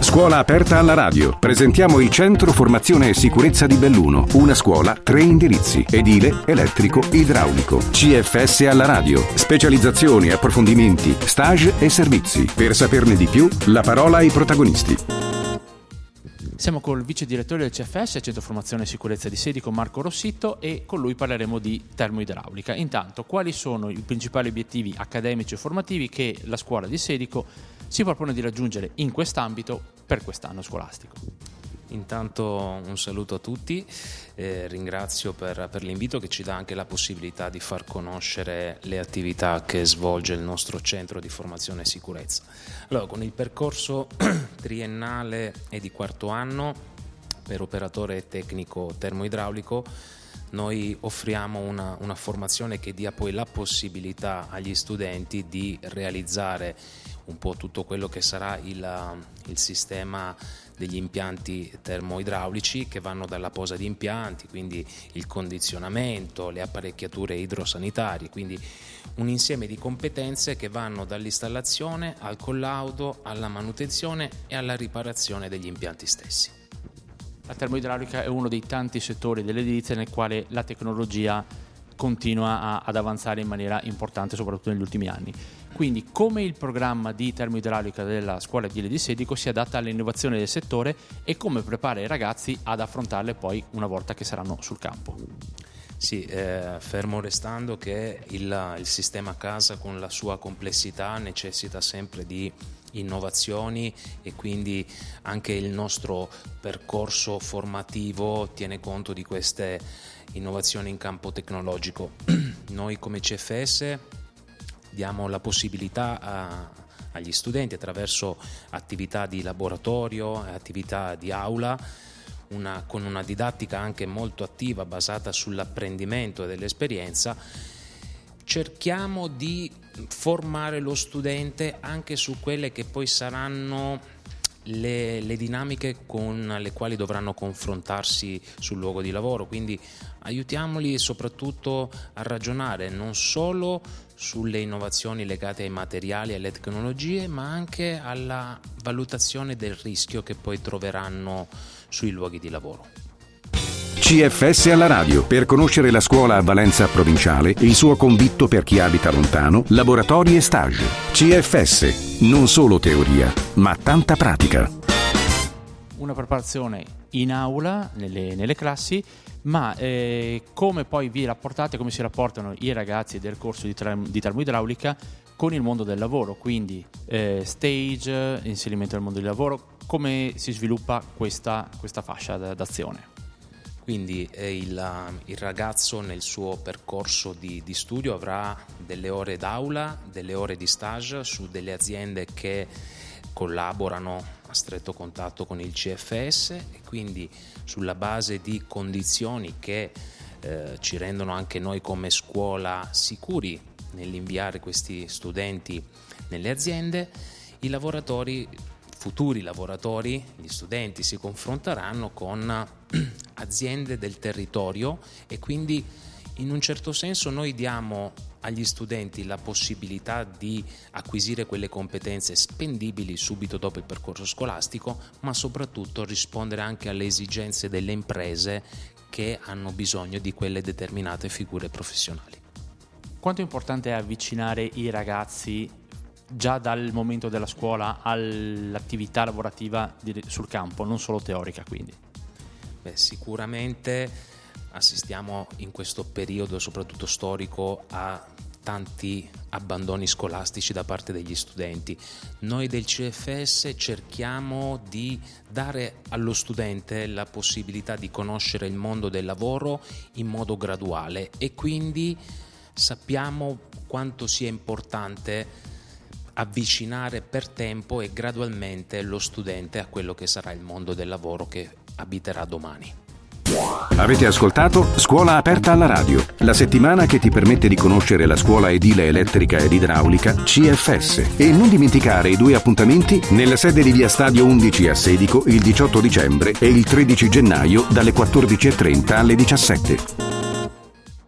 Scuola aperta alla radio. Presentiamo il Centro Formazione e Sicurezza di Belluno. Una scuola, 3 indirizzi: edile, elettrico, idraulico. CFS alla radio. Specializzazioni, approfondimenti, stage e servizi. Per saperne di più, la parola ai protagonisti. Siamo col vice direttore del CFS, Centro Formazione e Sicurezza di Sedico, Marco Rossitto, e con lui parleremo di termoidraulica. Intanto, quali sono i principali obiettivi accademici e formativi che la scuola di Sedico si propone di raggiungere in quest'ambito per quest'anno scolastico? Intanto un saluto a tutti, ringrazio per l'invito che ci dà anche la possibilità di far conoscere le attività che svolge il nostro centro di formazione e sicurezza. Allora, con il percorso triennale e di quarto anno per operatore tecnico termoidraulico noi offriamo una formazione che dia poi la possibilità agli studenti di realizzare un po' tutto quello che sarà il sistema degli impianti termoidraulici, che vanno dalla posa di impianti, quindi il condizionamento, le apparecchiature idrosanitarie, quindi un insieme di competenze che vanno dall'installazione al collaudo, alla manutenzione e alla riparazione degli impianti stessi. La termoidraulica è uno dei tanti settori dell'edilizia nel quale la tecnologia continua ad avanzare in maniera importante, soprattutto negli ultimi anni. Quindi, come il programma di termoidraulica della scuola edile di Sedico si adatta alle innovazioni del settore e come prepara i ragazzi ad affrontarle poi una volta che saranno sul campo? Sì, fermo restando che il sistema casa con la sua complessità necessita sempre di innovazioni e quindi anche il nostro percorso formativo tiene conto di queste innovazioni in campo tecnologico. Noi come CFS diamo la possibilità agli studenti, attraverso attività di laboratorio e attività di aula, con una didattica anche molto attiva basata sull'apprendimento dell'esperienza, cerchiamo di formare lo studente anche su quelle che poi saranno le dinamiche con le quali dovranno confrontarsi sul luogo di lavoro, quindi aiutiamoli soprattutto a ragionare non solo sulle innovazioni legate ai materiali e alle tecnologie, ma anche alla valutazione del rischio che poi troveranno sui luoghi di lavoro. CFS alla radio, per conoscere la scuola a valenza provinciale, il suo convitto per chi abita lontano, laboratori e stage. CFS, non solo teoria, ma tanta pratica. Una preparazione in aula, nelle classi, ma come poi vi rapportate, come si rapportano i ragazzi del corso di termoidraulica con il mondo del lavoro, quindi stage, inserimento nel mondo del lavoro, come si sviluppa questa fascia d'azione? Quindi il ragazzo nel suo percorso di studio avrà delle ore d'aula, delle ore di stage su delle aziende che collaborano a stretto contatto con il CFS e quindi sulla base di condizioni che ci rendono anche noi come scuola sicuri nell'inviare questi studenti nelle aziende, futuri lavoratori, gli studenti si confronteranno con aziende del territorio e quindi in un certo senso noi diamo agli studenti la possibilità di acquisire quelle competenze spendibili subito dopo il percorso scolastico, ma soprattutto rispondere anche alle esigenze delle imprese che hanno bisogno di quelle determinate figure professionali. Quanto è importante avvicinare i ragazzi già dal momento della scuola all'attività lavorativa sul campo, non solo teorica quindi? Sicuramente assistiamo in questo periodo, soprattutto storico, a tanti abbandoni scolastici da parte degli studenti. Noi del CFS cerchiamo di dare allo studente la possibilità di conoscere il mondo del lavoro in modo graduale e quindi sappiamo quanto sia importante avvicinare per tempo e gradualmente lo studente a quello che sarà il mondo del lavoro che abiterà domani. Avete ascoltato Scuola aperta alla radio, la settimana che ti permette di conoscere la scuola edile elettrica ed idraulica CFS. E non dimenticare i 2 appuntamenti nella sede di via Stadio 11 a Sedico il 18 dicembre e il 13 gennaio dalle 14:30 alle 17.